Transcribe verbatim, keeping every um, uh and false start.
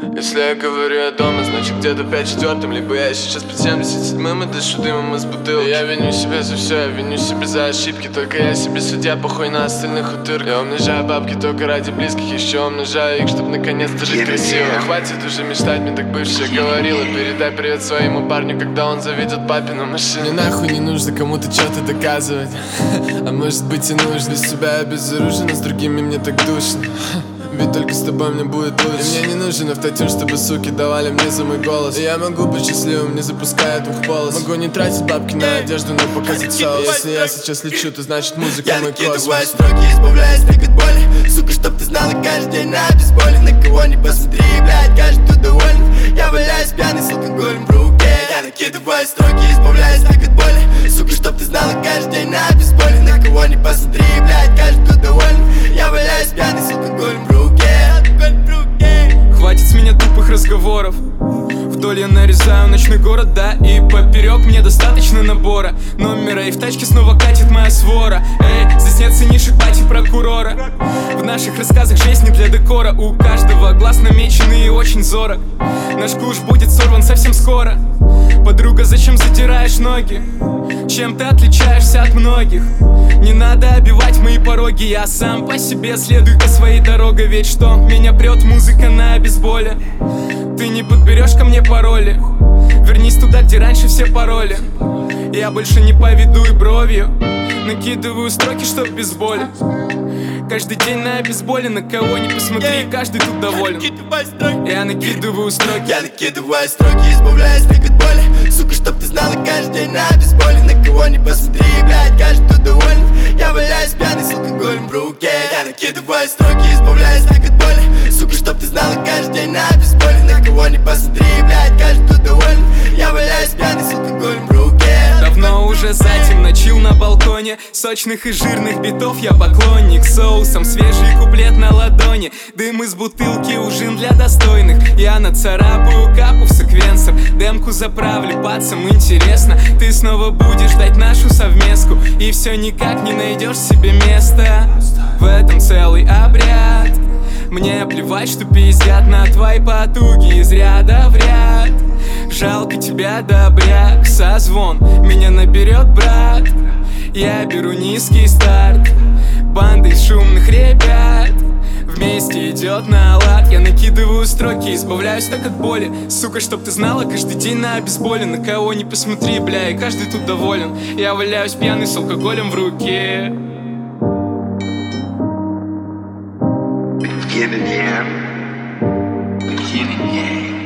Если я говорю я дома, значит где-то в пять четвертом. Либо я сейчас под семьдесят седьмым и дышу дымом из бутылки. Я виню себя за все, я виню себя за ошибки. Только я себе судья, похуй на остальных утырок. Я умножаю бабки только ради близких, еще умножаю их, чтоб наконец-то жить красиво. Но хватит уже мечтать, мне так бывшая говорила. Передай привет своему парню, когда он заведет папину машину. Мне нахуй не нужно кому-то что-то доказывать. А может быть и нужно. Без себя я безоружен, а с другими мне так душно. Ведь только с тобой мне будет лучше. И мне не нужен автотюн, чтобы суки давали мне за мой голос. И я могу быть счастливым, не запуская двух полос. Могу не тратить бабки на одежду, но показать соус. Если я сейчас лечу, то значит музыка мой космос. Я накидываю строки, избавляюсь так от боли. Сука, чтоб ты знала, каждый день на обезболе. На кого не посмотри, блядь, каждый тут доволен. Я валяюсь пьяный с алкоголем в руке. Я накидываю строки, избавляюсь так от боли. Сука, чтоб ты знала, каждый день на обезболе. На кого не посмотри, блядь, каждый тут доволен. Я валяюсь пьяный с алкоголем в руке. Хватит с меня тупых разговоров. Вдоль я нарезаю ночной город, да, и поперек мне достаточно набора номера, и в тачке снова катит моя свора. Эй, здесь нет ценнейших бати прокурора. В наших рассказах жизнь не для декора. У каждого глаз намеченный и очень зорок. Наш куш будет сорван совсем скоро. Подруга, зачем задираешь ноги? Чем ты отличаешься от многих? Не надо обивать мои пороги. Я сам по себе следую по своей дороге. Ведь что меня прет музыка на обезболе. Ты не подберешь ко мне пароли. Вернись туда, где раньше все пароли. Я больше не поведу и бровью. Накидываю строки, чтоб без боли. Каждый день на обезболе, на кого не посмотри, каждый тут доволен. Я накидываю строки. Я накидываю строки, избавляюсь так от боли. Сука, чтоб ты знала, каждый день на обезболе. На кого не посмотри, блядь, каждый тут доволен. Я валяюсь пьяный с алкоголем в руке. Я накидываю строки, избавляюсь так от боли. Сука, чтоб ты знала, каждый день на обезболе. На кого не посмотри, блядь, каждый тут доволен. Я валяюсь пьяный с алкоголем в руке. Давно уже затем ночил на балконе. Сочных и жирных битов я поклонник. Соусом свежий куплет на ладони. Дым из бутылки, ужин для достойных. Я нацарапаю капу в секвенсор. Демку заправлю, пацам интересно. Ты снова будешь ждать нашу совместку. И все никак не найдешь себе места. В этом целый обряд. Мне плевать, что пиздят на твои потуги из ряда в ряд. Жалко тебя, добряк, созвон меня наберет брат. Я беру низкий старт, банда из шумных ребят. Вместе идет на лад. Я накидываю строки, избавляюсь так от боли. Сука, чтоб ты знала, каждый день на обезболе. На кого не посмотри, бля, и каждый тут доволен. Я валяюсь пьяный с алкоголем в руке. Beginning, yeah. Beginning, yeah.